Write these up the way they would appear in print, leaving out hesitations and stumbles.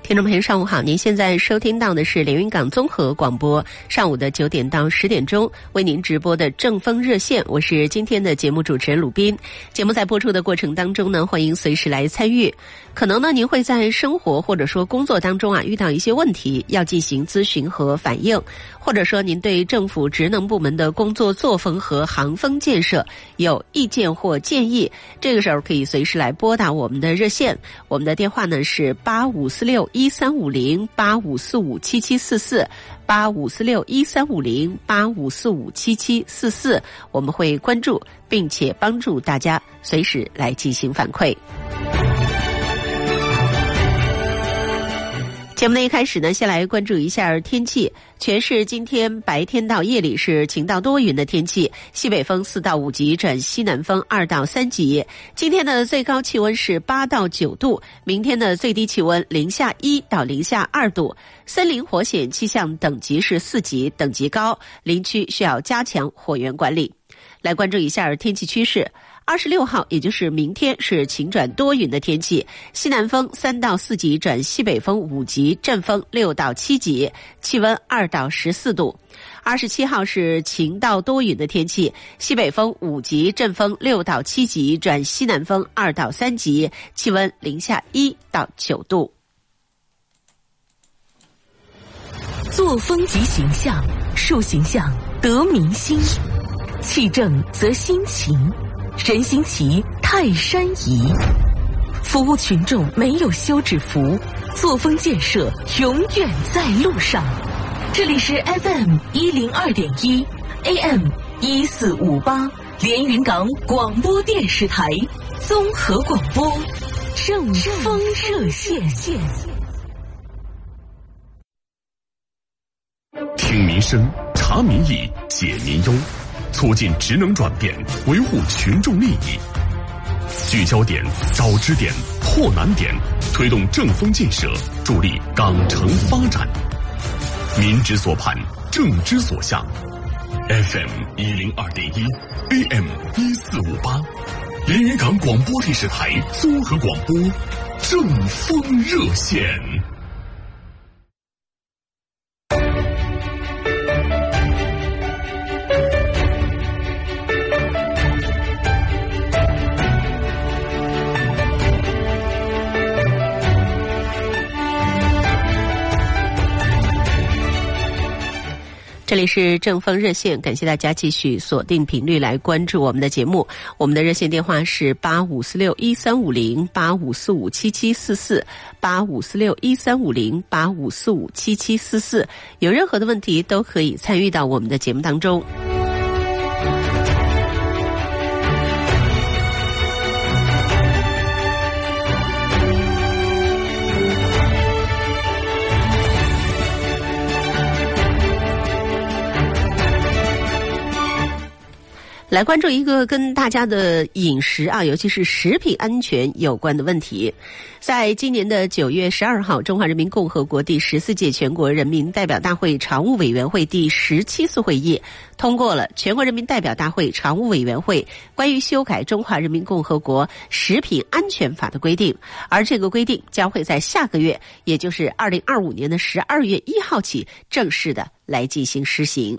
听众朋友上午好，您现在收听到的是连云港综合广播上午的9点到10点钟为您直播的正风热线，我是今天的节目主持人鲁斌。节目在播出的过程当中呢，欢迎随时来参与。可能呢您会在生活或者说工作当中遇到一些问题要进行咨询和反映，或者说您对政府职能部门的工作作风和行风建设有意见或建议，这个时候可以随时来拨打我们的热线，我们的电话呢是8546135085457744 8546135085457744，我们会关注并且帮助大家随时来进行反馈。节目的一开始呢，先来关注一下天气。全市今天白天到夜里是晴到多云的天气，西北风4到5级转西南风2到3级。今天的最高气温是8到9度，明天的最低气温零下1到零下2度。森林火险气象等级是4级，等级高，林区需要加强火源管理。来关注一下天气趋势。26号也就是明天是晴转多云的天气，西南风3到4级转西北风5级，阵风6到7级，气温2到14度。27号是晴到多云的天气，西北风5级，阵风6到7级转西南风2到3级，气温零下1到9度。 作风即形象，树形象得民心，气正则心情，人心齐泰山移。服务群众没有休止符，作风建设永远在路上。这里是 FM102.1 AM1458 连云港广播电视台综合广播正风热线。 听民生，察民意，解民忧，促进职能转变，维护群众利益。聚焦点，找支点，破难点，推动正风建设，助力港城发展。民之所盼，政之所向。FM102.1 AM1458 连云港广播电视台综合广播正风热线。 这里是正风热线，感谢大家继续锁定频率来关注我们的节目。我们的热线电话是85461350 85457744 85461350 85457744，有任何的问题都可以参与到我们的节目当中。来关注一个跟大家的饮食尤其是食品安全有关的问题。在今年的9月12号，中华人民共和国第14届全国人民代表大会常务委员会第17次会议通过了全国人民代表大会常务委员会关于修改中华人民共和国食品安全法的规定，而这个规定将会在下个月，也就是2025年的12月1号起正式的来进行施行。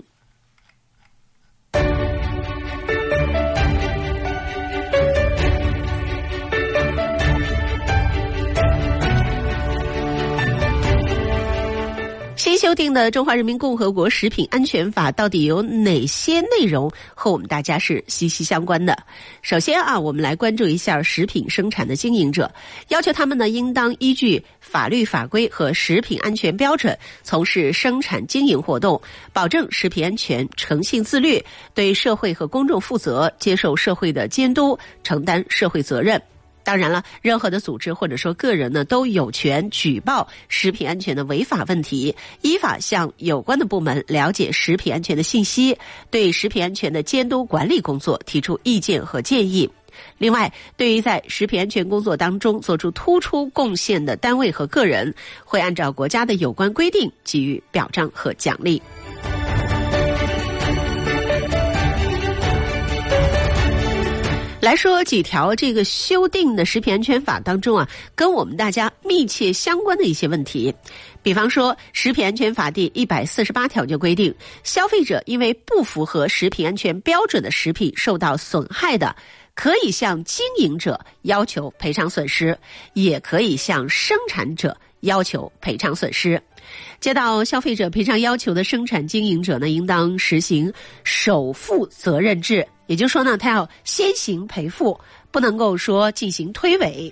新修订的《中华人民共和国食品安全法》到底有哪些内容和我们大家是息息相关的？首先我们来关注一下食品生产的经营者，要求他们呢应当依据法律法规和食品安全标准从事生产经营活动，保证食品安全，诚信自律，对社会和公众负责，接受社会的监督，承担社会责任。当然了，任何的组织或者说个人呢，都有权举报食品安全的违法问题，依法向有关的部门了解食品安全的信息，对食品安全的监督管理工作提出意见和建议。另外，对于在食品安全工作当中做出突出贡献的单位和个人，会按照国家的有关规定给予表彰和奖励。 来说几条这个修订的食品安全法当中啊，跟我们大家密切相关的一些问题。比方说食品安全法第148条就规定，消费者因为不符合食品安全标准的食品受到损害的，可以向经营者要求赔偿损失，也可以向生产者要求赔偿损失。接到消费者赔偿要求的生产经营者呢，应当实行首负责任制，也就是说呢，他要先行赔付，不能够说进行推诿。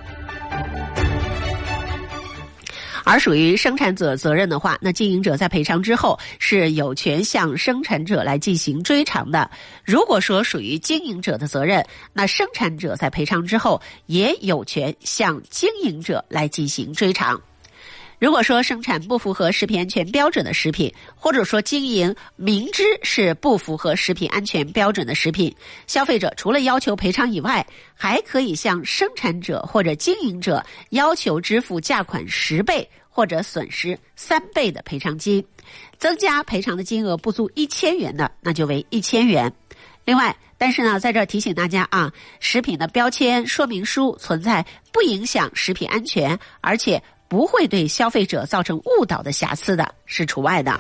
而属于生产者责任的话，那经营者在赔偿之后是有权向生产者来进行追偿的。如果说属于经营者的责任，那生产者在赔偿之后也有权向经营者来进行追偿。如果说生产不符合食品安全标准的食品，或者说经营明知是不符合食品安全标准的食品，消费者除了要求赔偿以外，还可以向生产者或者经营者要求支付价款10倍或者损失3倍的赔偿金。增加赔偿的金额不足1000元的，那就为1000元。另外，但是呢，在这儿提醒大家啊，食品的标签说明书存在不影响食品安全，而且不会对消费者造成误导的瑕疵的，是除外的。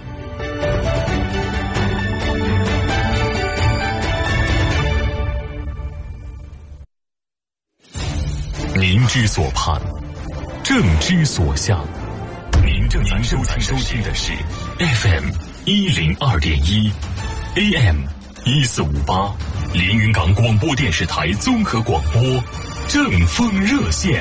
您之所盼，正之所向。您正在收听的是 FM 102.1 AM 1458连云港广播电视台综合广播正风热线。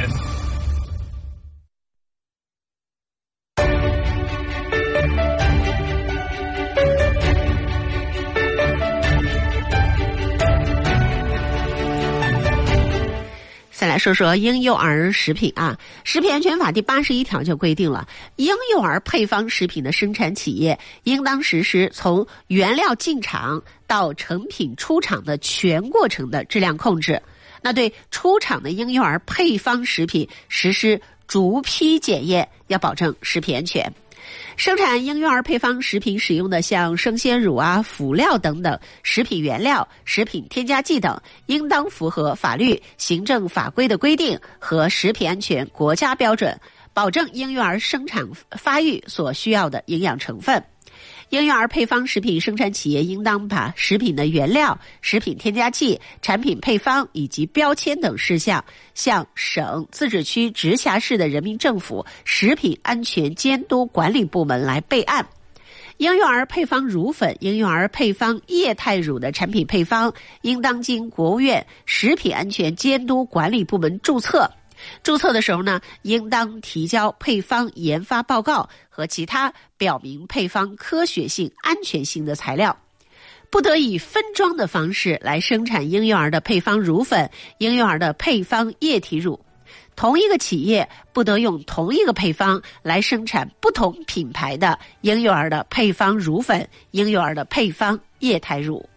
再来说说婴幼儿食品啊，食品安全法第81条就规定了，婴幼儿配方食品的生产企业应当实施从原料进厂到成品出厂的全过程的质量控制。那对出厂的婴幼儿配方食品实施逐批检验，要保证食品安全。生产婴幼儿配方食品使用的像生鲜乳啊、辅料等等食品原料、食品添加剂等，应当符合法律、行政法规的规定和食品安全国家标准，保证婴幼儿生产发育所需要的营养成分。婴幼儿配方食品生产企业应当把食品的原料、食品添加剂、产品配方以及标签等事项向省、自治区、直辖市的人民政府食品安全监督管理部门来备案。婴幼儿配方乳粉、婴幼儿配方液态乳的产品配方应当经国务院食品安全监督管理部门注册。注册的时候呢，应当提交配方研发报告和其他表明配方科学性、安全性的材料。不得以分装的方式来生产婴幼儿的配方乳粉、婴幼儿的配方液体乳。同一个企业不得用同一个配方来生产不同品牌的婴幼儿的配方乳粉、婴幼儿的配方液态乳。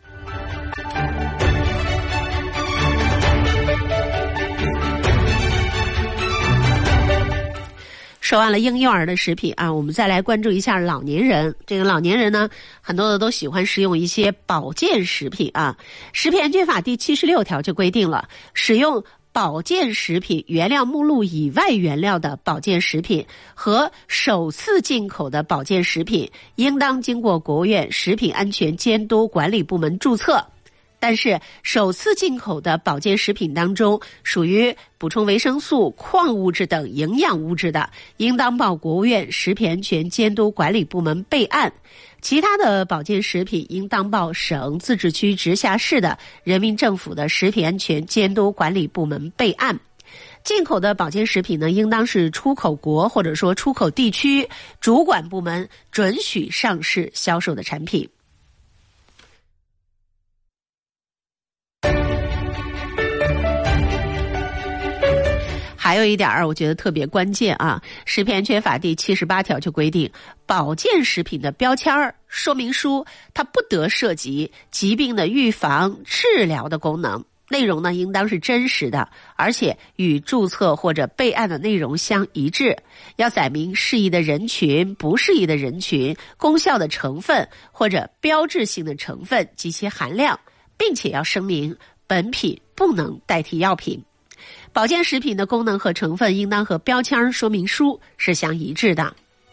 说完了婴幼儿的食品啊，我们再来关注一下老年人。这个老年人呢，很多的都喜欢食用一些保健食品啊。食品安全法第76条就规定了，使用保健食品原料目录以外原料的保健食品和首次进口的保健食品，应当经过国务院食品安全监督管理部门注册。但是首次进口的保健食品当中，属于补充维生素、矿物质等营养物质的，应当报国务院食品安全监督管理部门备案。其他的保健食品应当报省、自治区、直辖市的人民政府的食品安全监督管理部门备案。进口的保健食品呢，应当是出口国或者说出口地区主管部门准许上市销售的产品。还有一点我觉得特别关键啊，食品安全法第78条就规定，保健食品的标签说明书它不得涉及疾病的预防、治疗的功能，内容呢应当是真实的，而且与注册或者备案的内容相一致，要载明适宜的人群、不适宜的人群、功效的成分或者标志性的成分及其含量，并且要声明本品不能代替药品。保健食品的功能和成分应当和标签说明书是相一致的。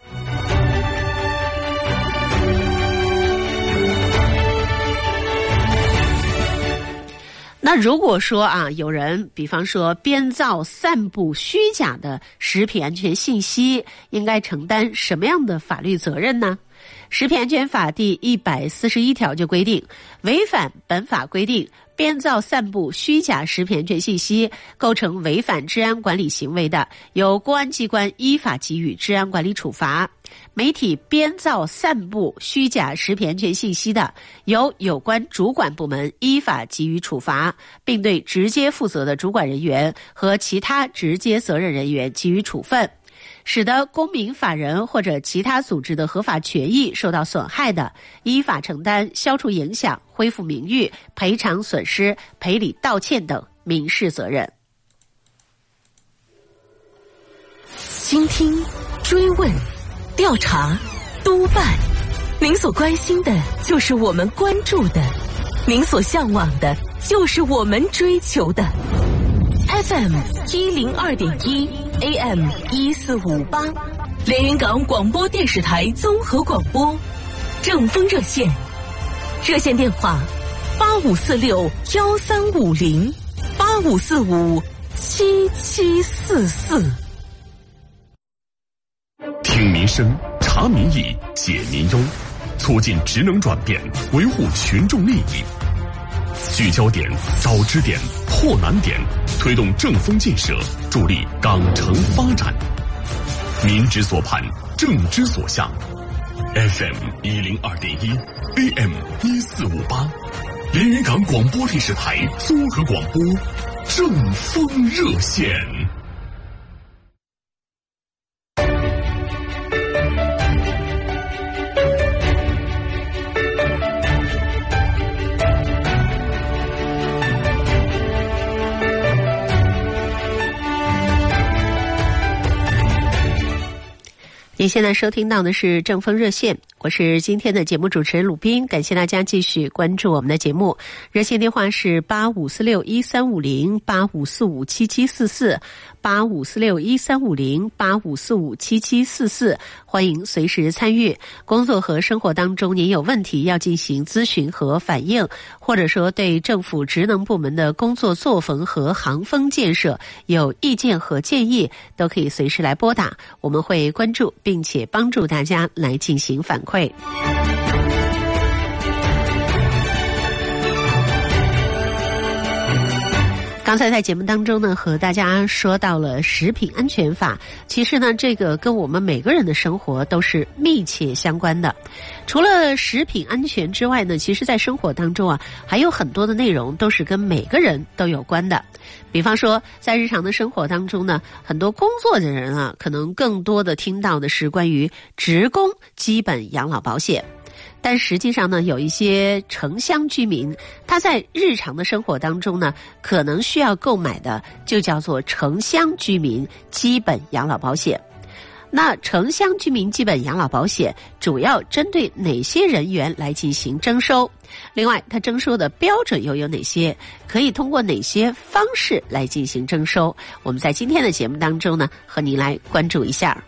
那如果说有人比方说编造散布虚假的食品安全信息，应该承担什么样的法律责任呢？食品安全法第141条就规定，违反本法规定编造散布虚假食品安全信息，构成违反治安管理行为的，由公安机关依法给予治安管理处罚；媒体编造散布虚假食品安全信息的，由有关主管部门依法给予处罚，并对直接负责的主管人员和其他直接责任人员给予处分。使得公民、法人或者其他组织的合法权益受到损害的，依法承担消除影响、恢复名誉、赔偿损失、赔礼道歉等民事责任。 倾听、追问、调查、督办，您所关心的就是我们关注的，您所向往的就是我们追求的。FM 102.1 AM 1458，连云港广播电视台综合广播，正风热线，热线电话85461350 85457744。 听民生，查民意，解民忧，促进职能转变，维护群众利益。聚焦点，找支点，破难点，推动正风建设，助力港城发展。民之所盼，政之所向。FM 102.1 AM 1458，连云港广播电视台综合广播，正风热线。 您现在收听到的是正风热线，我是今天的节目主持人鲁斌，感谢大家继续关注我们的节目。热线电话是85461350 85457744 85461350 85457744，欢迎随时参与。工作和生活当中您有问题要进行咨询和反映，或者说对政府职能部门的工作作风和行风建设有意见和建议，都可以随时来拨打，我们会关注并且帮助大家来进行反馈。刚才在节目当中呢，和大家说到了食品安全法，其实呢，这个跟我们每个人的生活都是密切相关的。除了食品安全之外呢，其实在生活当中还有很多的内容都是跟每个人都有关的。比方说，在日常的生活当中呢，很多工作的人可能更多的听到的是关于职工基本养老保险。但实际上呢，有一些城乡居民，他在日常的生活当中呢，可能需要购买的就叫做城乡居民基本养老保险。那城乡居民基本养老保险主要针对哪些人员来进行征收？另外，它征收的标准又有哪些？可以通过哪些方式来进行征收？我们在今天的节目当中呢，和您来关注一下。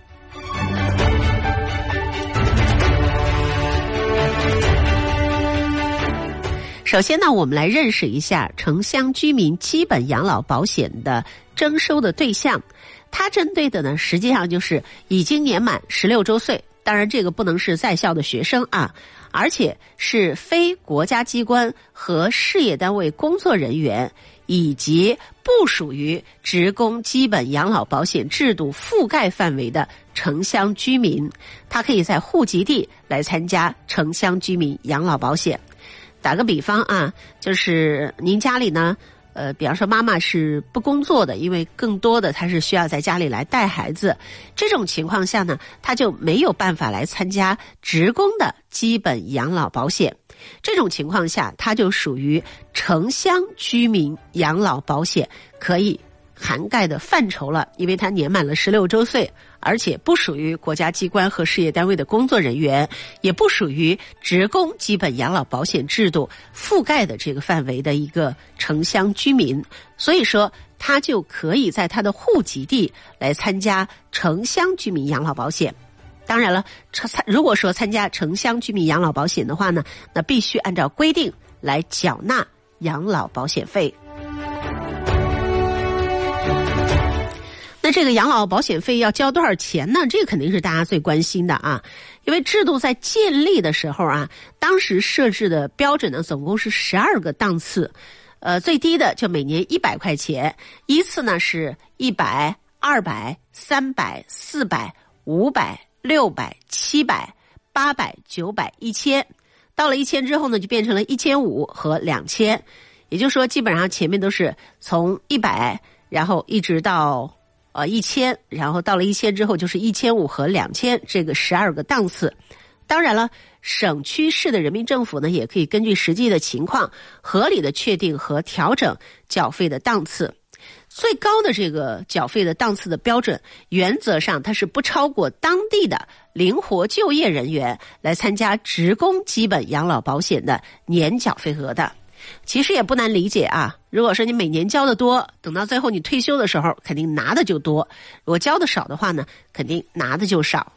首先呢，我们来认识一下城乡居民基本养老保险的征收的对象。它针对的呢，实际上就是已经年满16周岁，当然这个不能是在校的学生而且是非国家机关和事业单位工作人员，以及不属于职工基本养老保险制度覆盖范围的城乡居民，他可以在户籍地来参加城乡居民养老保险。打个比方就是您家里呢，比方说妈妈是不工作的，因为更多的她是需要在家里来带孩子，这种情况下呢，她就没有办法来参加职工的基本养老保险。这种情况下，她就属于城乡居民养老保险，可以涵盖的范畴了，因为他年满了16周岁，而且不属于国家机关和事业单位的工作人员，也不属于职工基本养老保险制度覆盖的这个范围的一个城乡居民，所以说他就可以在他的户籍地来参加城乡居民养老保险。当然了，如果说参加城乡居民养老保险的话呢，那必须按照规定来缴纳养老保险费。那这个养老保险费要交多少钱呢？这个肯定是大家最关心的啊，因为制度在建立的时候啊，当时设置的标准呢，总共是12个档次，最低的就每年100块钱，依次呢是100、200、300、400、500、600、700、800、900、1000，到了1000之后呢，就变成了1500和2000，也就是说，基本上前面都是从100，然后一直到1000，然后到了1000之后就是1500和2000，这个12个档次。当然了，省区市的人民政府呢，也可以根据实际的情况，合理的确定和调整缴费的档次。最高的这个缴费的档次的标准，原则上它是不超过当地的灵活就业人员来参加职工基本养老保险的年缴费额的。其实也不难理解啊，如果说你每年交的多，等到最后你退休的时候肯定拿的就多，如果交的少的话呢，肯定拿的就少。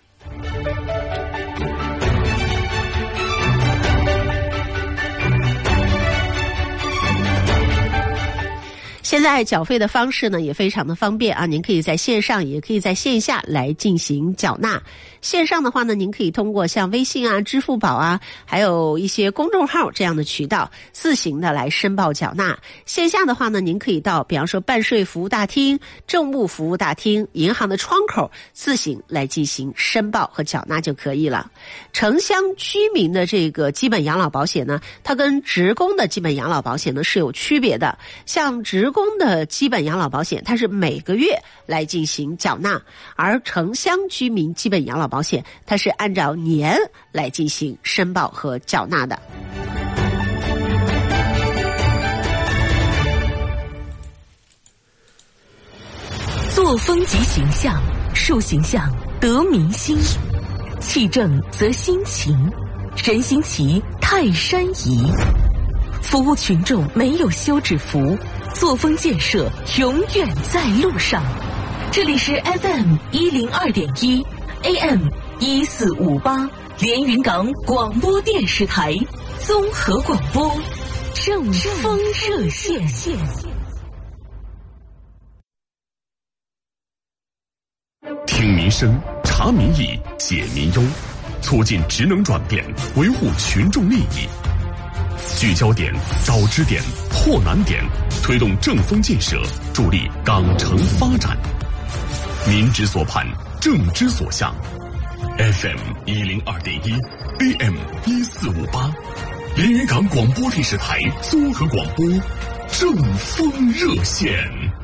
现在缴费的方式呢也非常的方便啊，您可以在线上也可以在线下来进行缴纳。线上的话呢，您可以通过像微信啊、支付宝啊，还有一些公众号这样的渠道自行的来申报缴纳。线下的话呢，您可以到比方说办税服务大厅、政务服务大厅、银行的窗口自行来进行申报和缴纳就可以了。城乡居民的这个基本养老保险呢，它跟职工的基本养老保险呢是有区别的。像职工的基本养老保险，它是每个月来进行缴纳，而城乡居民基本养老保险，它是按照年来进行申报和缴纳的。 作风即形象，树形象得民心，气正则心情，人心齐泰山移。服务群众没有休止符，作风建设永远在路上。这里是 FM 102.1 AM 1458连云港广播电视台综合广播正风热线。 听民生，察民意，解民忧，促进职能转变，维护群众利益。聚焦点，找支点，破难点，推动正风建设，助力港城发展。民之所盼，政之所向。FM 102.1 AM 1458连云港广播电视台综合广播正风热线。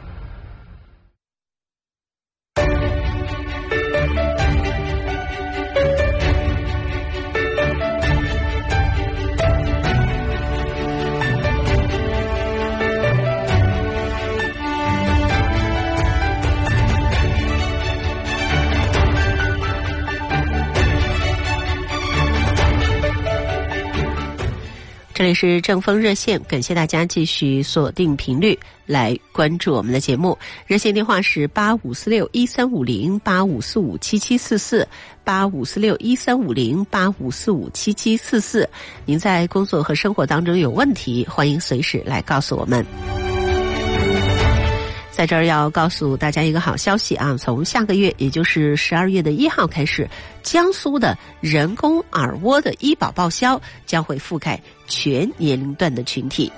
这里是正风热线，感谢大家继续锁定频率来关注我们的节目。热线电话是85461350 85457744 85461350 85457744。您在工作和生活当中有问题，欢迎随时来告诉我们。在这儿要告诉大家一个好消息啊，从下个月也就是12月1号开始，江苏的人工耳蜗的医保报销将会覆盖全年龄段的群体。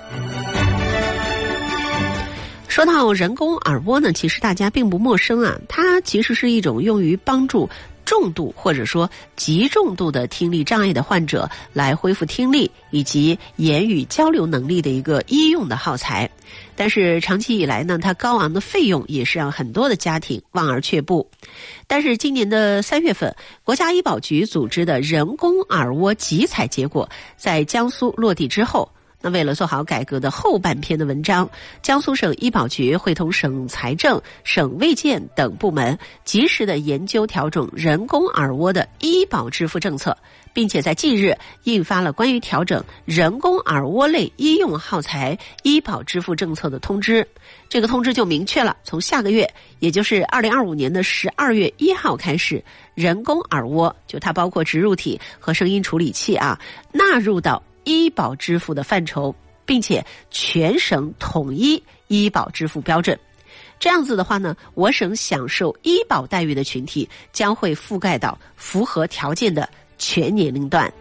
说到人工耳蜗呢，其实大家并不陌生啊，它其实是一种用于帮助重度或者说极重度的听力障碍的患者来恢复听力以及言语交流能力的一个医用的耗材。但是长期以来呢，它高昂的费用也是让很多的家庭望而却步。但是今年的3月份，国家医保局组织的人工耳蜗集采结果在江苏落地之后， 那为了做好改革的后半篇的文章，江苏省医保局会同省财政、省卫健等部门及时的研究调整人工耳蜗的医保支付政策，并且在近日印发了关于调整人工耳蜗类医用耗材医保支付政策的通知。这个通知就明确了，从下个月，也就是2025年的12月1号开始，人工耳蜗就它包括植入体和声音处理器纳入到医保支付的范畴，并且全省统一医保支付标准。这样子的话呢，我省享受医保待遇的群体将会覆盖到符合条件的全年龄段。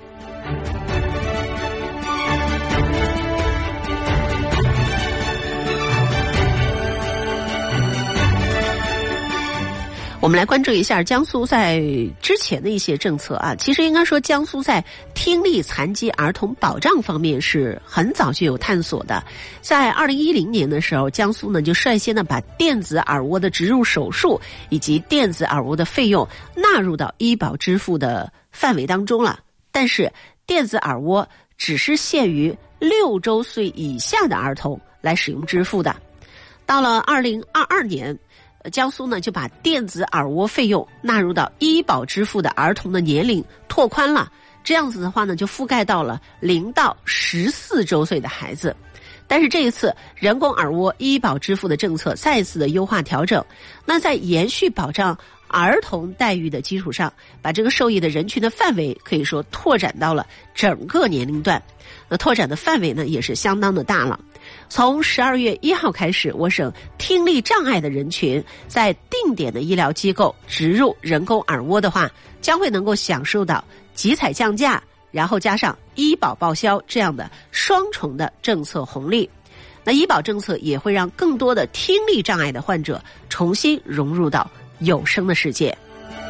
我们来关注一下江苏在之前的一些政策其实应该说江苏在听力残疾儿童保障方面是很早就有探索的。在2010年的时候，江苏呢就率先的把电子耳蜗的植入手术以及电子耳蜗的费用纳入到医保支付的范围当中了。但是电子耳蜗只是限于6周岁以下的儿童来使用支付的。到了2022年，江苏呢就把电子耳蜗费用纳入到医保支付的儿童的年龄拓宽了，这样子的话呢就覆盖到了0到14周岁的孩子。但是这一次人工耳蜗医保支付的政策再次的优化调整，那在延续保障儿童待遇的基础上，把这个受益的人群的范围可以说拓展到了整个年龄段。那拓展的范围呢也是相当的大了。从12月1号开始，我省听力障碍的人群在定点的医疗机构植入人工耳蜗的话，将会能够享受到集采降价，然后加上医保报销这样的双重的政策红利。那医保政策也会让更多的听力障碍的患者重新融入到有声的世界。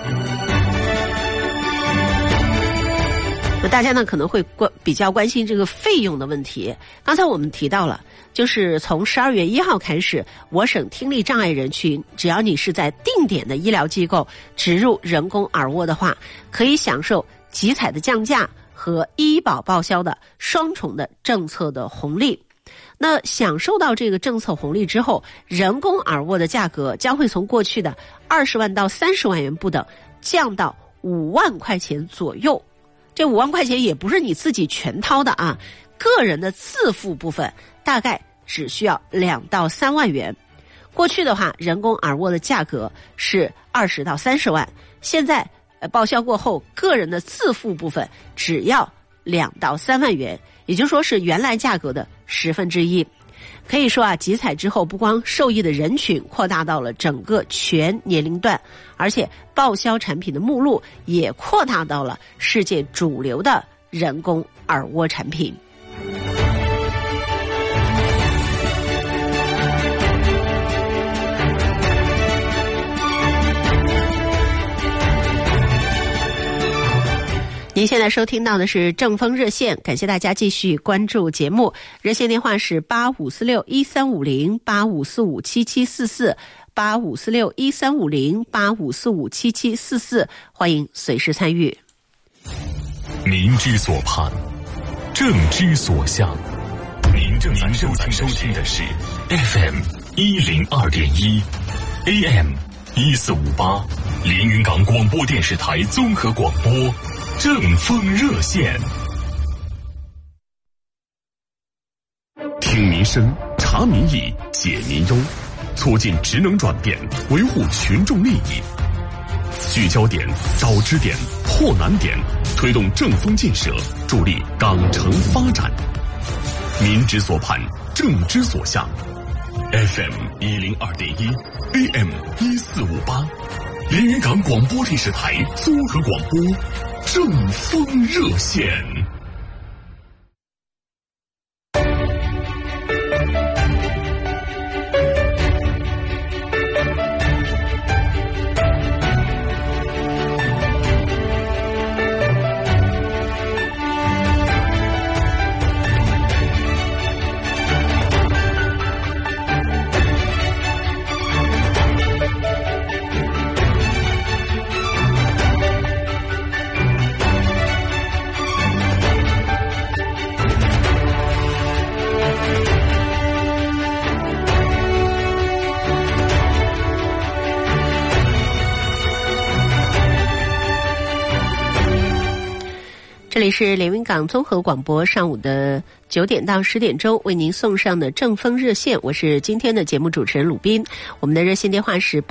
那大家呢可能会比较关心这个费用的问题。刚才我们提到了，就是从12月1号开始，我省听力障碍人群，只要你是在定点的医疗机构植入人工耳蜗的话，可以享受集采的降价和医保报销的双重的政策的红利。那享受到这个政策红利之后，人工耳蜗的价格将会从过去的20万到30万元不等，降到5万块钱左右。这5万块钱也不是你自己全掏的个人的自付部分大概只需要2到3万元。过去的话，人工耳蜗的价格是20到30万，现在报销过后，个人的自付部分只要2到3万元，也就是说是原来价格的1/10。可以说集采之后，不光受益的人群扩大到了整个全年龄段，而且报销产品的目录也扩大到了世界主流的人工耳蜗产品。您现在收听到的是正风热线，感谢大家继续关注节目。热线电话是85461350 85457744 85461350 85457744，欢迎随时参与。 民之所盼，政之所向。您正在收听的是 FM 102.1 AM 1458连云港广播电视台综合广播正风热线。听民生，察民意，解民忧，促进职能转变，维护群众利益。聚焦点，找支点，破难点，推动正风建设，助力港城发展。民之所盼，政之所向。FM 102.1 AM 1458连云港广播电视台综合广播正风热线。 这里是连云港综合广播，上午的9点到10点钟为您送上的正风热线，我是今天的节目主持人鲁斌。我们的热线电话是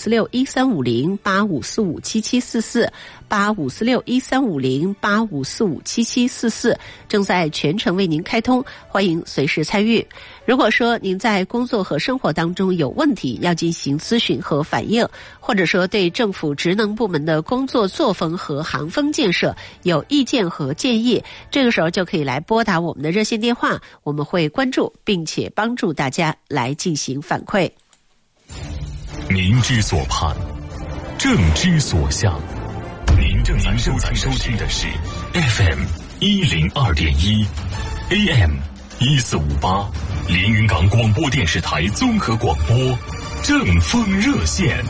8546-1350，8546-1350，8546-1350，正在全程为您开通，欢迎随时参与。如果说您在工作和生活当中有问题要进行咨询和反映，或者说对政府职能部门的工作作风和行风建设有意见和建议，这个时候就可以来拨打我们的热线电话，我们会关注并且帮助大家来进行反馈。 民之所盼，政之所向。您正在收听的是 FM 102.1 AM 1458连云港广播电视台综合广播正风热线。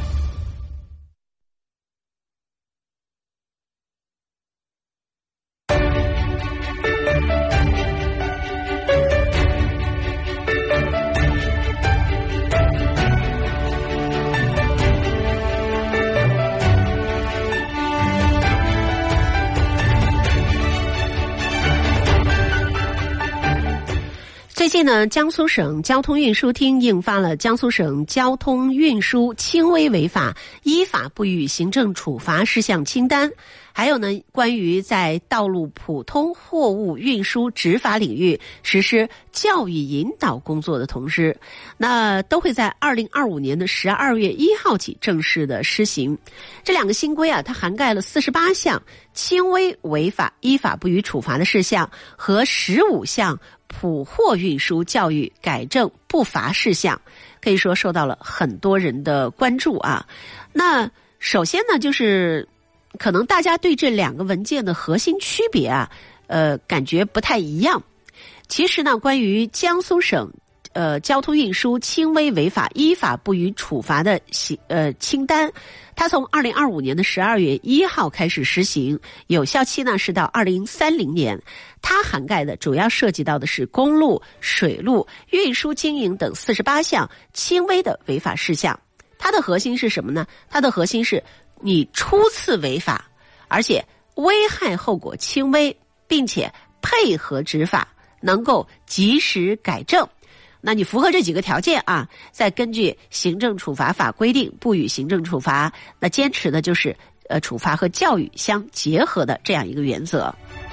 最近呢，江苏省交通运输厅印发了江苏省交通运输轻微违法依法不予行政处罚事项清单，还有呢，关于在道路普通货物运输执法领域实施教育引导工作的同时，那都会在2025年的12月1号起正式的施行。这两个新规啊，它涵盖了48项轻微违法依法不予处罚的事项和15项普货运输教育改正不罚事项，可以说受到了很多人的关注啊。那首先呢，就是可能大家对这两个文件的核心区别啊，感觉不太一样。其实呢，关于江苏省交通运输轻微违法依法不予处罚的清单，它从2025年的12月1号开始实行，有效期呢是到2030年。它涵盖的主要涉及到的是公路、水路、运输经营等48项轻微的违法事项。它的核心是什么呢？它的核心是你初次违法，而且危害后果轻微，并且配合执法，能够及时改正。那你符合这几个条件啊，再根据行政处罚法规定不予行政处罚，那坚持的就是处罚和教育相结合的这样一个原则。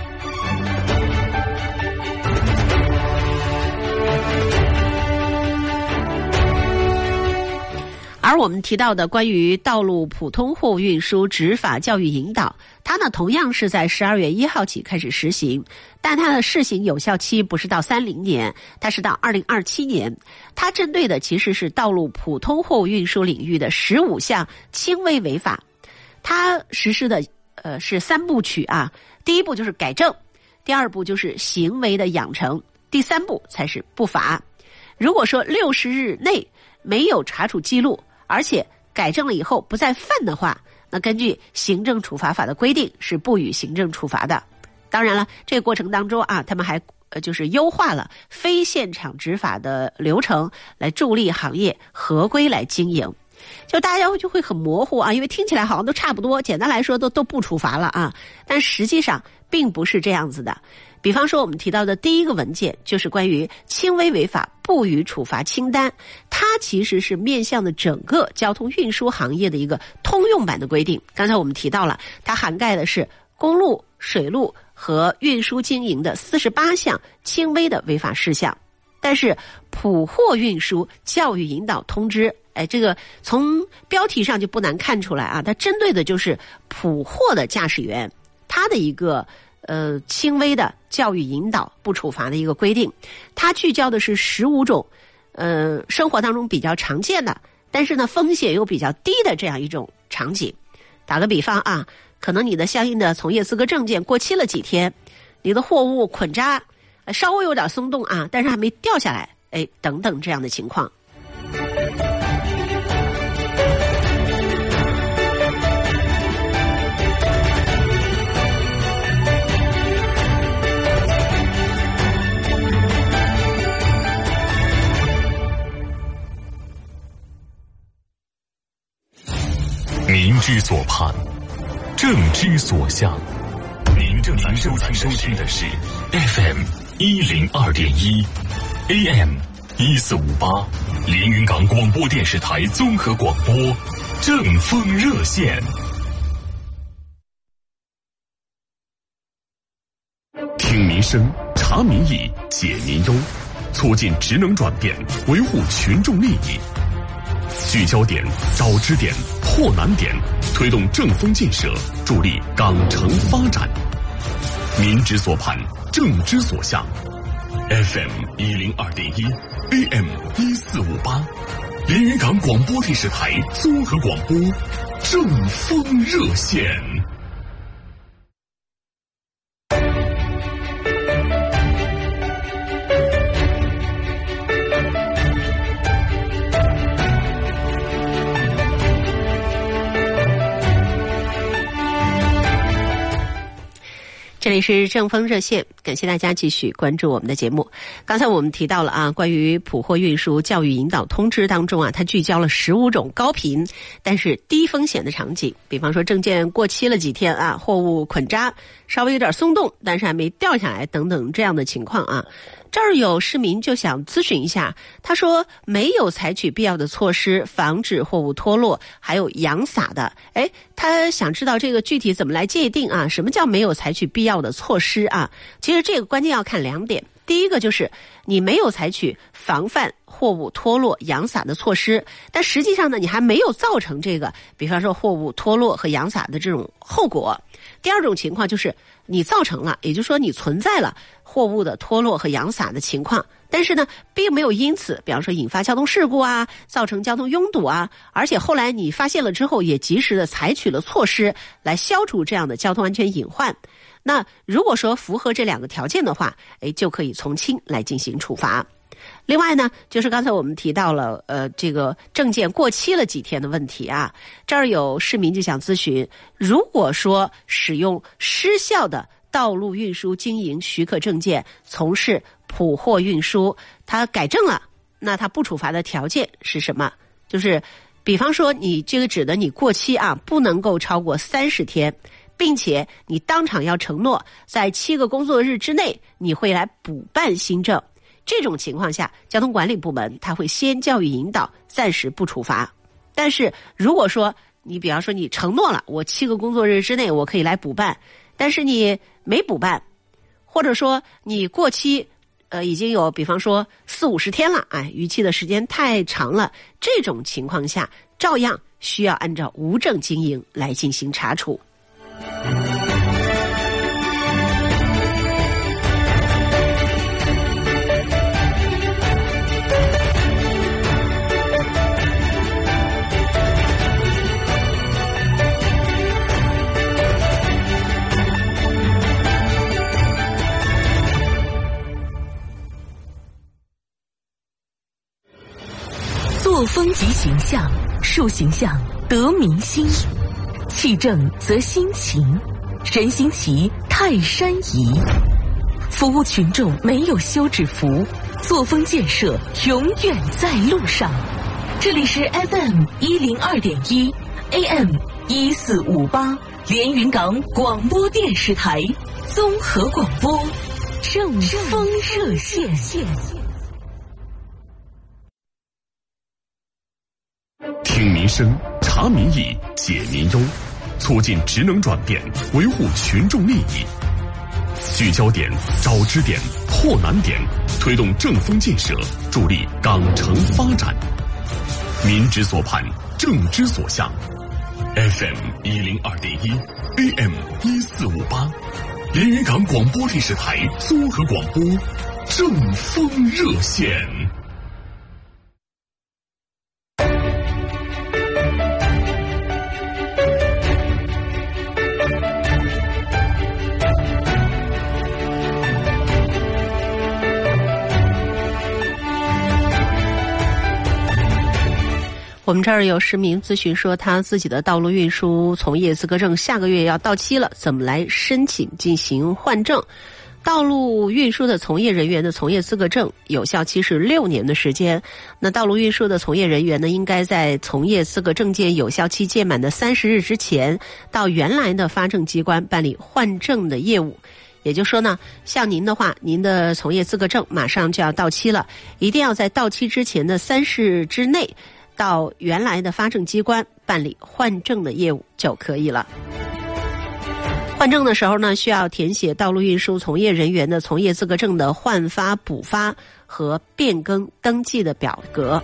而我们提到的关于道路普通货物运输执法教育引导，它呢同样是在12月1号起开始实行，但它的试行有效期不是到30年，它是到2027年。它针对的其实是道路普通货物运输领域的15项轻微违法。它实施的是3部曲啊，第一步就是改正，第二步就是行为的养成，第3步才是不罚。如果说60日内没有查处记录，而且改正了以后不再犯的话，那根据行政处罚法的规定是不予行政处罚的。当然了，这个过程当中啊，他们还就是优化了非现场执法的流程，来助力行业合规来经营。就大家就会很模糊啊，因为听起来好像都差不多，简单来说都不处罚了啊，但实际上并不是这样子的。比方说我们提到的第一个文件就是关于轻微违法不予处罚清单，它其实是面向的整个交通运输行业的一个通用版的规定。刚才我们提到了，它涵盖的是公路、水路和运输经营的48项轻微的违法事项。但是普货运输教育引导通知，这个从标题上就不难看出来啊，它针对的就是普货的驾驶员，他的一个轻微的教育引导不处罚的一个规定。它聚焦的是15种生活当中比较常见的，但是呢风险又比较低的这样一种场景。打个比方啊，可能你的相应的从业资格证件过期了几天，你的货物捆扎稍微有点松动啊，但是还没掉下来，等等这样的情况。 民之所盼，政之所向。您正在收听的是 FM 102.1 AM 1458连云港广播电视台综合广播正风热线。听民生，查民意，解民忧，促进职能转变，维护群众利益。聚焦点，找支点，破难点，推动正风建设，助力港城发展。民之所盼，政之所向。FM 102.1 AM 1458连云港广播电视台综合广播正风热线。 这里是正风热线，感谢大家继续关注我们的节目。刚才我们提到了啊，关于普货运输教育引导通知当中啊，它聚焦了15种高频但是低风险的场景，比方说证件过期了几天啊，货物捆扎稍微有点松动，但是还没掉下来等等这样的情况啊。这儿有市民就想咨询一下，他说没有采取必要的措施防止货物脱落还有扬撒的，他想知道这个具体怎么来界定啊？什么叫没有采取必要的措施啊？其实这个关键要看2点，第一个就是你没有采取防范货物脱落扬撒的措施，但实际上呢你还没有造成这个比方说货物脱落和扬撒的这种后果。第二种情况就是你造成了，也就是说你存在了货物的脱落和扬撒的情况，但是呢并没有因此比方说引发交通事故啊，造成交通拥堵啊，而且后来你发现了之后也及时的采取了措施来消除这样的交通安全隐患。那如果说符合这2个条件的话，就可以从轻来进行处罚。另外呢，就是刚才我们提到了这个证件过期了几天的问题啊，这儿有市民就想咨询，如果说使用失效的道路运输经营许可证件从事普货运输，它改正了，那它不处罚的条件是什么？就是比方说你这个指的你过期啊，不能够超过30天，并且你当场要承诺在7个工作日之内你会来补办新证。这种情况下，交通管理部门他会先教育引导，暂时不处罚。但是如果说你比方说你承诺了我7个工作日之内我可以来补办，但是你没补办，或者说你过期已经有比方说40-50天了，逾期的时间太长了，这种情况下照样需要按照无证经营来进行查处。 作风及形象，树形象得民心，气正则心情，人心齐泰山移。服务群众没有休止符，作风建设永远在路上。这里是 FM 102.1 AM 1458连云港广播电视台综合广播正风热线。 听民生，查民意，解民忧，促进职能转变，维护群众利益。聚焦点，找支点，破难点，推动正风建设，助力港城发展。民之所盼，政之所向。FM 102.1 AM 1458连云港广播电视台综合广播正风热线。 我们这儿有市民咨询说，他自己的道路运输从业资格证下个月要到期了，怎么来申请进行换证？ 道路运输的从业人员的从业资格证有效期是6年的时间。那道路运输的从业人员呢，应该在从业资格证件有效期届满的30日之前，到原来的发证机关办理换证的业务。也就是说呢，像您的话，您的从业资格证马上就要到期了，一定要在到期之前的30日之内，到原来的发证机关办理换证的业务就可以了。换证的时候呢，需要填写道路运输从业人员的从业资格证的换发、补发和变更登记的表格。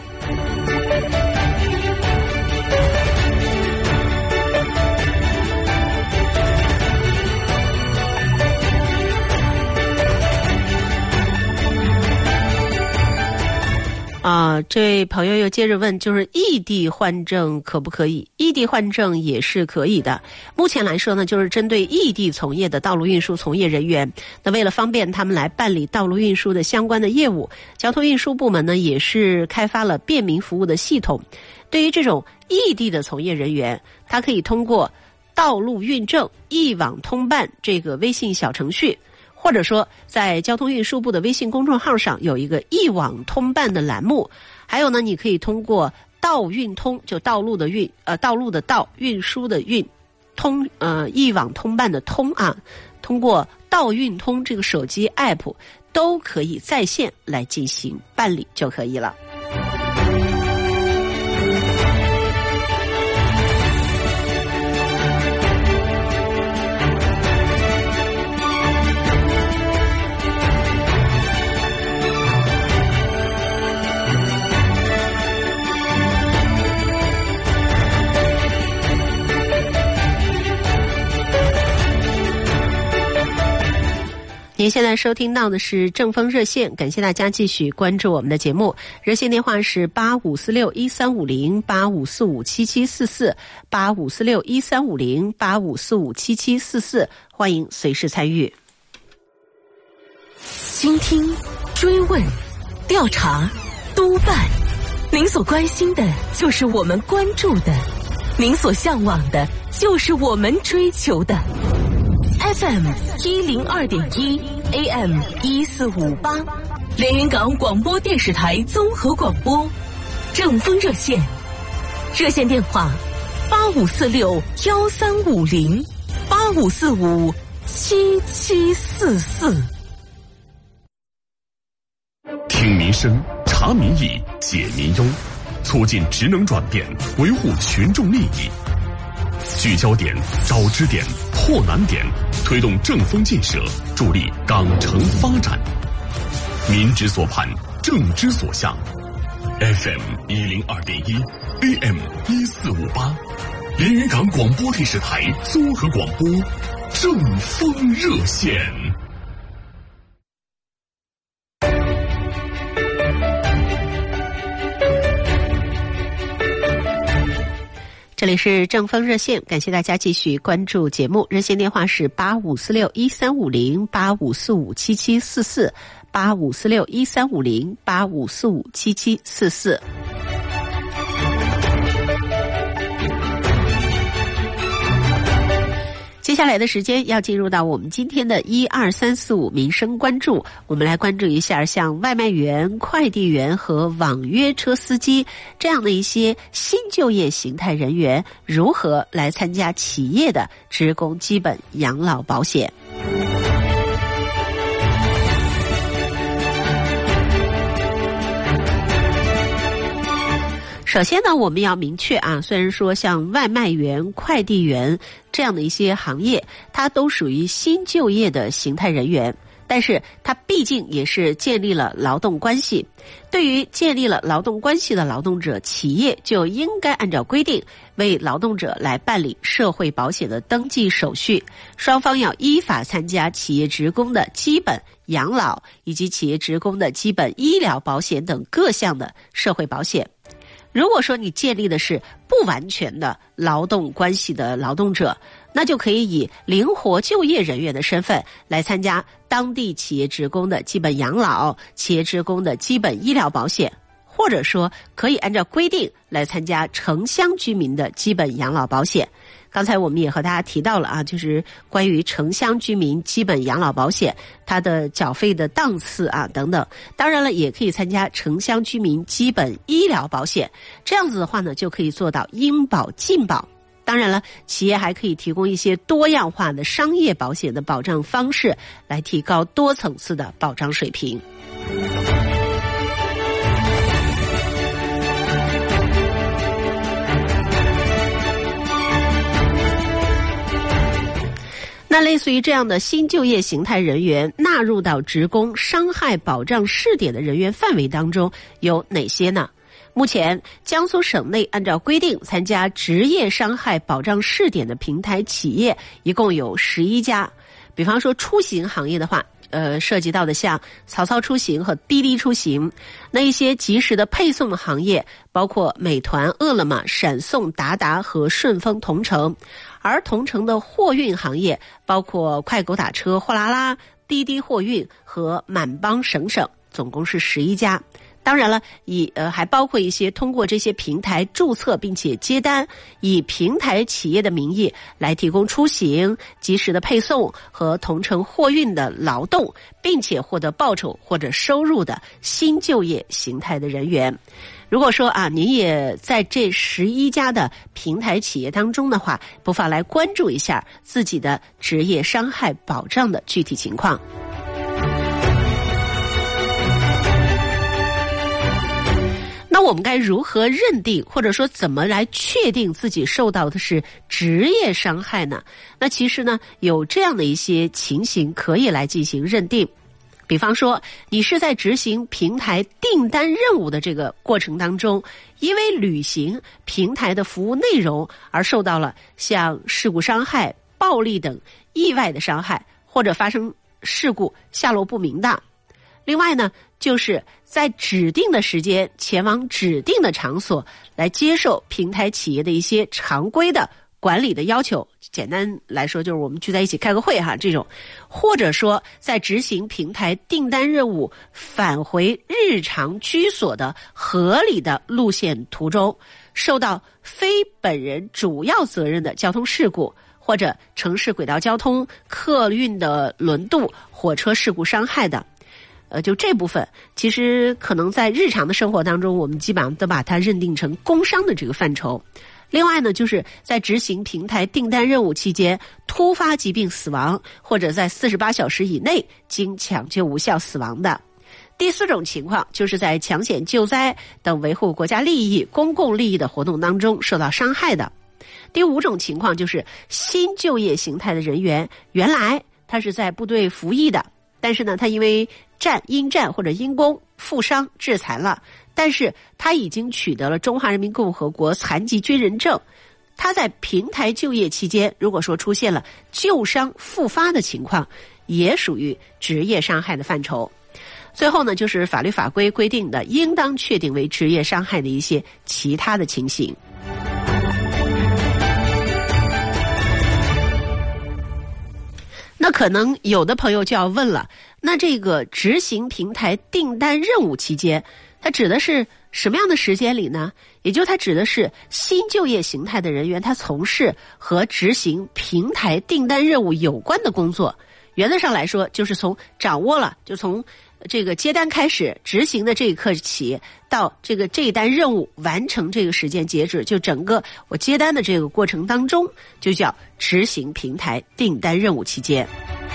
这位朋友又接着问，就是异地换证可不可以？异地换证也是可以的。目前来说呢，就是针对异地从业的道路运输从业人员，那为了方便他们来办理道路运输的相关的业务，交通运输部门呢也是开发了便民服务的系统。对于这种异地的从业人员，他可以通过道路运证一网通办这个微信小程序，或者说在交通运输部的微信公众号上有一个一网通办的栏目。还有呢，你可以通过道运通，就道路的运，道路的道，运输的运，通，一网通办的通啊，通过道运通这个手机 app 都可以在线来进行办理就可以了。您现在收听到的是正风热线，感谢大家继续关注我们的节目。热线电话是85461350 85457744 85461350 85457744，欢迎随时参与。 倾听、追问、调查、督办，您所关心的就是我们关注的，您所向往的就是我们追求的。FM 102.1 AM 1458，连云港广播电视台综合广播，正风热线，热线电话85461350 85457744。 听民生，查民意，解民忧，促进职能转变，维护群众利益。聚焦点，找支点，破难点，推动正风建设，助力港城发展。民之所盼，政之所向。FM 102.1 AM 1458，连云港广播电视台综合广播，正风热线。 这里是正风热线，感谢大家继续关注节目。热线电话是85461350 85457744 85461350 85457744。接下来的时间要进入到我们今天的12345民生关注，我们来关注一下像外卖员、快递员和网约车司机这样的一些新就业形态人员如何来参加企业的职工基本养老保险。首先呢，我们要明确啊，虽然说像外卖员、快递员这样的一些行业，它都属于新就业的形态人员，但是它毕竟也是建立了劳动关系。对于建立了劳动关系的劳动者，企业就应该按照规定为劳动者来办理社会保险的登记手续，双方要依法参加企业职工的基本养老以及企业职工的基本医疗保险等各项的社会保险。如果说你建立的是不完全的劳动关系的劳动者，那就可以以灵活就业人员的身份来参加当地企业职工的基本养老、企业职工的基本医疗保险，或者说可以按照规定来参加城乡居民的基本养老保险。 刚才我们也和大家提到了啊，就是关于城乡居民基本养老保险它的缴费的档次啊等等。当然了，也可以参加城乡居民基本医疗保险，这样子的话呢，就可以做到应保尽保。当然了，企业还可以提供一些多样化的商业保险的保障方式，来提高多层次的保障水平。那类似于这样的新就业形态人员纳入到职工伤害保障试点的人员范围当中有哪些呢？目前江苏省内按照规定参加职业伤害保障试点的平台企业一共有11家。比方说出行行业的话，涉及到的像曹操出行和滴滴出行，那一些即时的配送行业包括美团、饿了么、闪送、达达和顺丰同城，而同城的货运行业包括快狗打车、货拉拉、滴滴货运和满帮省省，总共是11家。当然了，还包括一些通过这些平台注册并且接单，以平台企业的名义来提供出行、及时的配送和同城货运的劳动，并且获得报酬或者收入的新就业形态的人员。如果说啊，您也在这11家的平台企业当中的话，不妨来关注一下自己的职业伤害保障的具体情况。那我们该如何认定，或者说怎么来确定自己受到的是职业伤害呢？那其实呢，有这样的一些情形可以来进行认定。比方说，你是在执行平台订单任务的这个过程当中，因为履行平台的服务内容而受到了像事故伤害、暴力等意外的伤害，或者发生事故下落不明的。另外呢，就是在指定的时间前往指定的场所来接受平台企业的一些常规的管理的要求，简单来说就是我们聚在一起开个会哈，这种，或者说在执行平台订单任务返回日常居所的合理的路线途中，受到非本人主要责任的交通事故，或者城市轨道交通、客运的轮渡、火车事故伤害的。就这部分，其实可能在日常的生活当中，我们基本上都把它认定成工伤的这个范畴。另外呢，就是在执行平台订单任务期间突发疾病死亡，或者在48小时以内经抢救无效死亡的。第4种情况，就是在抢险救灾等维护国家利益、公共利益的活动当中受到伤害的。第5种情况，就是新就业形态的人员，原来他是在部队服役的，但是呢，他因为因战或者因公负伤致残了，但是他已经取得了中华人民共和国残疾军人证。他在平台就业期间，如果说出现了旧伤复发的情况，也属于职业伤害的范畴。最后呢，就是法律法规规定的应当确定为职业伤害的一些其他的情形。那可能有的朋友就要问了，那这个执行平台订单任务期间，它指的是什么样的时间里呢？也就是它指的是新就业形态的人员，他从事和执行平台订单任务有关的工作。原则上来说，就是从掌握了，就从这个接单开始执行的这一刻起，到这一单任务完成这个时间截止，就整个我接单的这个过程当中，就叫执行平台订单任务期间。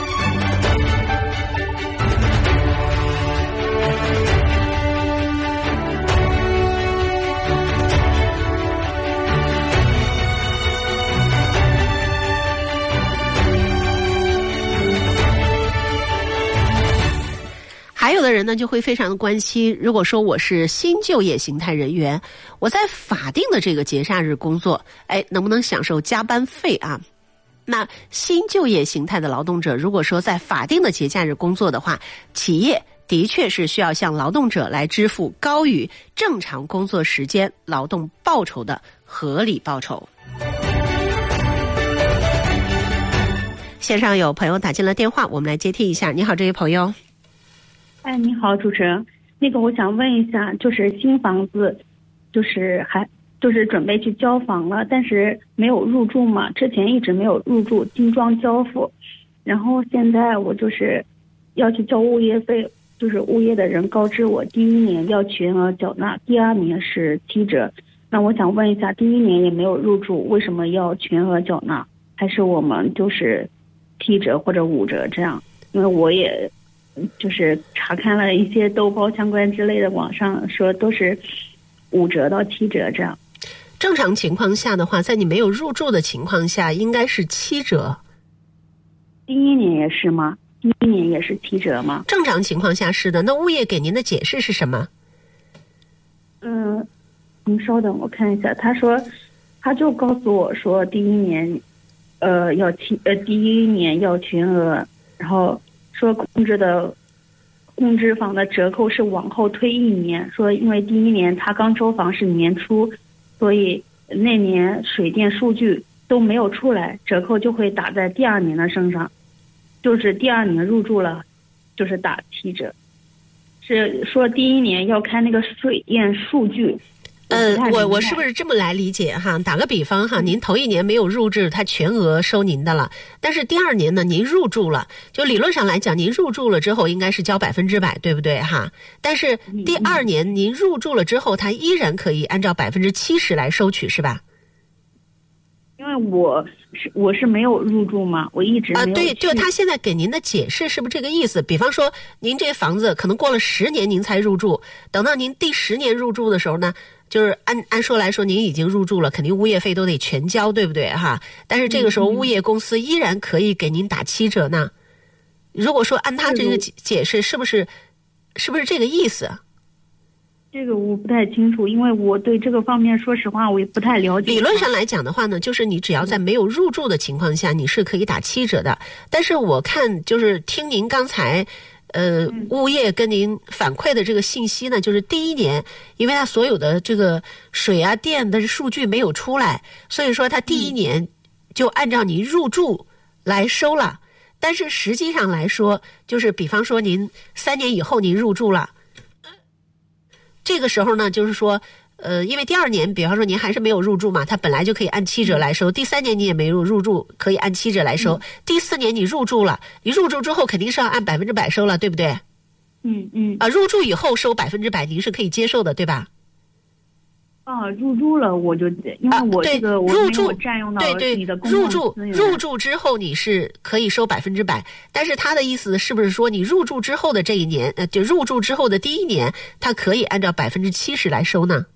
还有的人呢，就会非常的关心，如果说我是新就业形态人员，我在法定的这个节假日工作，能不能享受加班费啊？那新就业形态的劳动者，如果说在法定的节假日工作的话，企业的确是需要向劳动者来支付高于正常工作时间劳动报酬的合理报酬。线上有朋友打进了电话，我们来接听一下。你好，这位朋友。 你好，主持人。我想问一下，就是新房子，就是就是准备去交房了，但是没有入住嘛，之前一直没有入住精装交付，然后现在我就是要去交物业费，就是物业的人告知我第1年要全额缴纳，第2年是7折。那我想问一下，第1年也没有入住，为什么要全额缴纳？还是我们就是7折或者5折这样？因为我也就是查看了一些豆包相关之类的，网上说都是5折到7折这样。 正常情况下的话，在你没有入住的情况下，应该是7折。 第1年也是吗？第1年也是7折吗？ 正常情况下是的。那物业给您的解释是什么？ 您稍等，我看一下。他就告诉我说，第1年，第1年要全额，然后说控制房的折扣是往后推1年，说因为第1年他刚收房是年初，所以那年水电数据都没有出来，折扣就会打在第2年的身上，就是第2年入住了，就是打7折。是说第1年要看那个水电数据。 我是不是这么来理解哈？打个比方哈，您头1年没有入住，他全额收您的了。但是第2年呢，您入住了，就理论上来讲，您入住了之后应该是交100%，对不对哈？但是第2年您入住了之后，他依然可以按照70%来收取，是吧？ 因为我是没有入住嘛，我一直没有对，就他现在给您的解释是不是这个意思？比方说，您这房子可能过了10年您才入住，等到您第10年入住的时候呢，就是按说来说您已经入住了，肯定物业费都得全交，对不对哈？但是这个时候物业公司依然可以给您打7折呢。如果说按他这个解释，是不是这个意思？ 这个我不太清楚，因为我对这个方面说实话我也不太了解。 理论上来讲的话呢，就是你只要在没有入住的情况下，你是可以打7折的。但是我看就是听您刚才物业跟您反馈的这个信息呢，就是第1年，因为他所有的这个水啊电的数据没有出来，所以说他第1年就按照您入住来收了。但是实际上来说，就是比方说您3年以后您入住了，这个时候呢，就是说，因为第2年，比方说您还是没有入住嘛，它本来就可以按7折来收。第3年你也没有入住，可以按7折来收。第4年你入住了，你入住之后肯定是要按100%收了，对不对？入住以后收100%，您是可以接受的，对吧？ 入住了我就因为我这个我没有占用到你的公共资源。 入住之后你是可以收100%，但是他的意思是不是说你入住之后的这1年，就入住之后的第1年，他可以按照70%来收呢？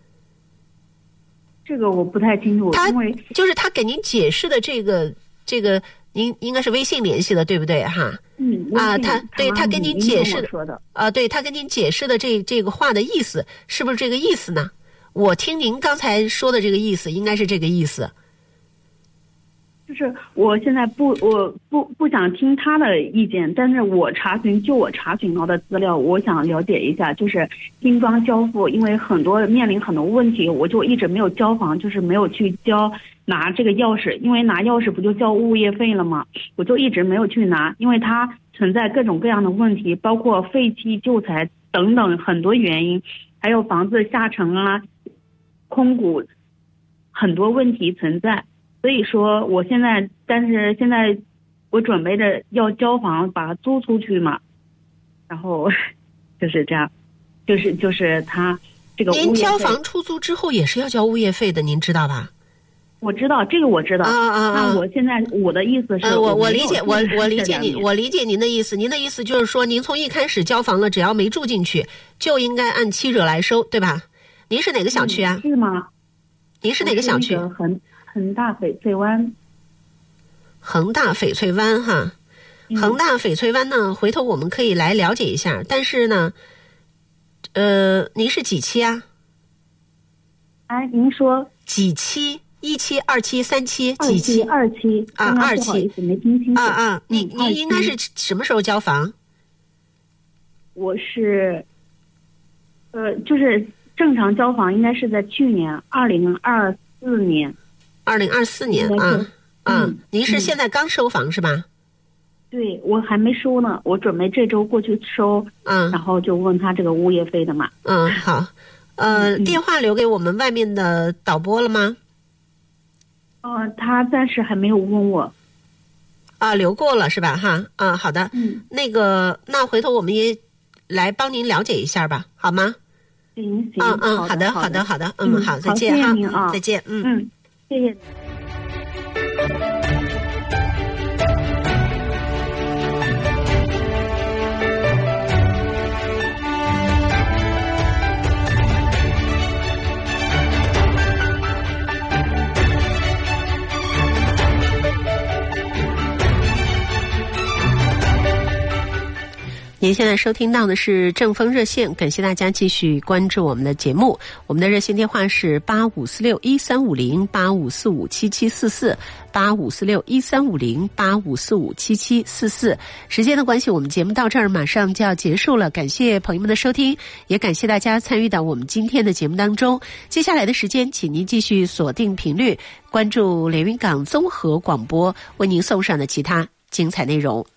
这个我不太清楚，因为就是他给您解释的这个，您应该是微信联系的，对不对哈？他跟您解释的对他跟您解释的这个话的意思，是不是这个意思呢？我听您刚才说的这个意思，应该是这个意思。 就是我现在不想听他的意见，但是我查询到的资料，我想了解一下，就是精装交付，因为面临很多问题，我就一直没有交房，就是没有去拿这个钥匙，因为拿钥匙不就交物业费了吗？我就一直没有去拿，因为它存在各种各样的问题，包括废弃旧材等等很多原因，还有房子下沉啊、空谷，很多问题存在。所以说但是现在我准备着要交房把它租出去嘛，然后就是这样，就是他这个物业费。 您交房出租之后也是要交物业费的，您知道吧？ 我知道这个，我知道。那我现在我的意思是， 我理解，我理解您的意思。您的意思就是说，您从一开始交房了，只要没住进去，就应该按7折来收，对吧？您是哪个小区啊？ 是吗？ 您是哪个小区？ 恒大翡翠湾。 恒大翡翠湾哈，恒大翡翠湾呢，回头我们可以来了解一下。但是呢，您是几期啊？ 您说几期？1期、2期、3期？几期 ？2期啊，2期没听清楚您应该是什么时候交房？ 我是，就是正常交房应该是在去年2024年。 2024年您是现在刚收房是吧？ 对，我还没收呢，我准备这周过去收，然后就问他这个物业费的嘛。 好， 电话留给我们外面的导播了吗？ 他暂时还没有问我。 留过了是吧？哈，好的。那回头我们也来帮您了解一下吧，好吗？ 行， 好的，好，再见哈， 谢谢您啊， 再见， 谢谢。 您现在收听到的是正风热线，感谢大家继续关注我们的节目。我们的热线电话是8546-1550-8545-7744，8546-1550-8545-7744。时间的关系，我们节目到这儿马上就要结束了，感谢朋友们的收听，也感谢大家参与到我们今天的节目当中。接下来的时间，请您继续锁定频率，关注连云港综合广播为您送上的其他精彩内容。